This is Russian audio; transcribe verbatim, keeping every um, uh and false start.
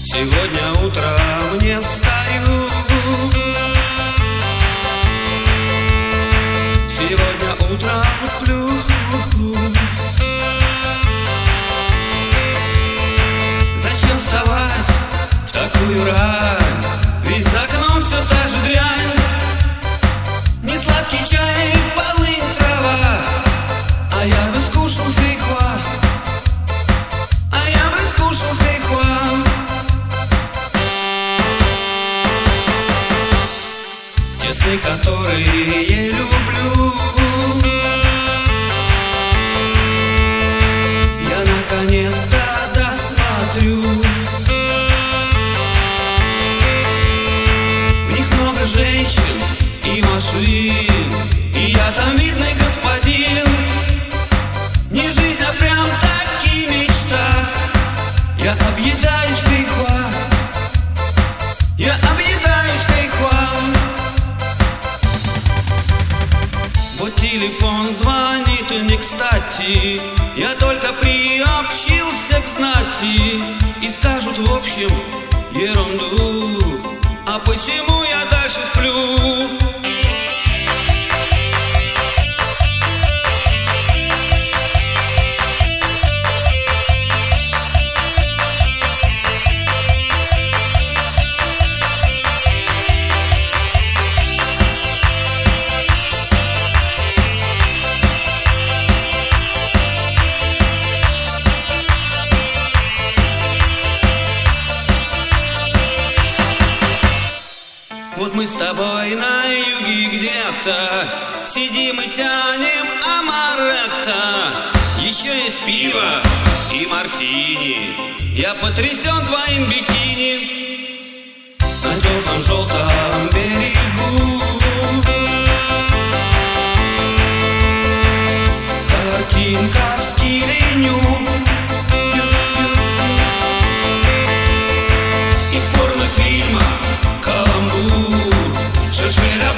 Сегодня утром не встаю. Сегодня утром сплю. Зачем вставать в такую рань? Ведь за окном все та же дрянь. Не сладкий чай, полынь, трава, а я бы скушал фейхоа. А я бы скушал фейхоа. Те сны, которые люблю, я наконец-то досмотрю. В них много женщин и машин, и я там видный господин. Не жизнь, а прям таки мечта. Я объедаюсь фейхоа. Я объедаюсь фейхоа. Вот телефон звонит и не кстати. Я только приобщился к знати. И скажут в общем ерунду, а посему я дальше сплю. Вот мы с тобой на юге где-то сидим и тянем амаретто. Еще есть пиво и мартини. Я потрясен твоим бикини. На теплом желтом берегу картинка в стиле ню. Из порнофильма каламбур, шершеля